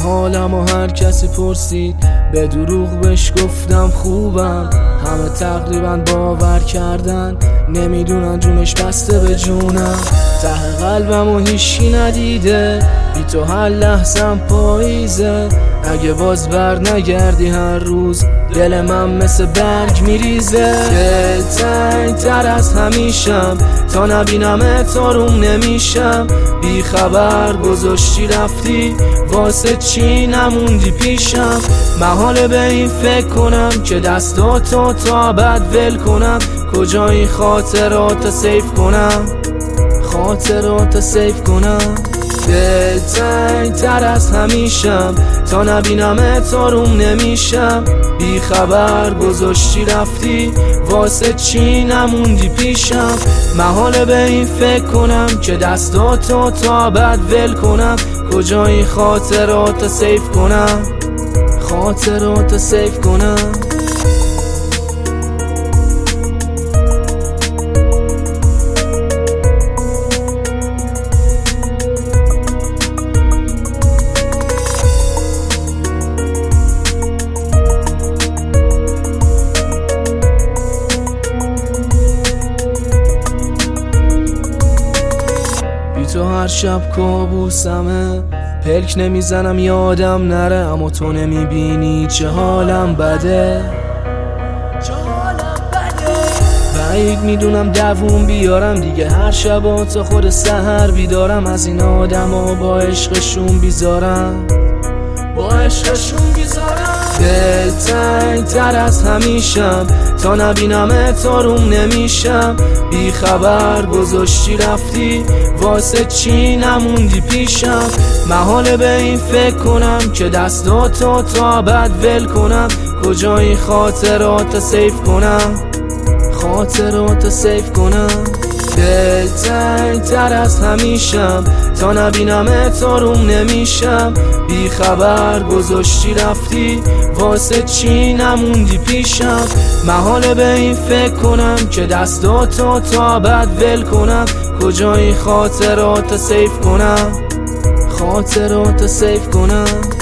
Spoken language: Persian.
حالم و هر کسی پرسید به دروغ بهش گفتم خوبم. همه تقریبا باور کردن، نمیدونن جونش بسته به جونم. ته قلبم و هیچی ندیده، بی تو هر لحظم پاییزه. اگه باز بر نگردی هر روز، دل من مثل برگ میریزه. دلتنگ تر از همیشم، تا نبینمت آروم نمیشم. بی خبر گذاشتی رفتی، واسه چی نموندی پیشم. محاله به این فکر کنم که دستاتو تا ابد ول کنم. کجای خاطرات سیف کنم، خاطرات سیف کنم. دلتنگ تر از همیشم، تا نبینمت آروم نمیشم. بی خبر گذاشتی رفتی، واسه چی نموندی پیشم. محاله به این فکر کنم که دستاتو تا ابد ول کنم. کجای خاطرات سیف کنم، خاطرات سیف کنم. تو هر شب کابوسمه، پلک نمیزنم یادم نره. اما تو نمیبینی چه حالم بده، بعید میدونم دووم بیارم دیگه. هر شب تا خود سحر بیدارم، از این آدم ها با عشقشون بیزارم، با عشقشون بیزارم. دلتنگ تر از همیشم، تا نبینمت آروم نمیشم. بی خبر گذاشتی رفتی، واسه چی نموندی پیشم. محاله به این فکر کنم که دستاتو تا ابد ول کنم. کجای خاطرات سیف کنم، خاطرات سیف کنم. دلتنگ تر از همیشم، تا نبینمت آروم نمیشم. بی خبر گذاشتی رفتی، واسه چی نموندی پیشم. محاله به این فکر کنم که دستاتو تا ابد ول کنم. کجای خاطرات سیف کنم، خاطرات سیف کنم.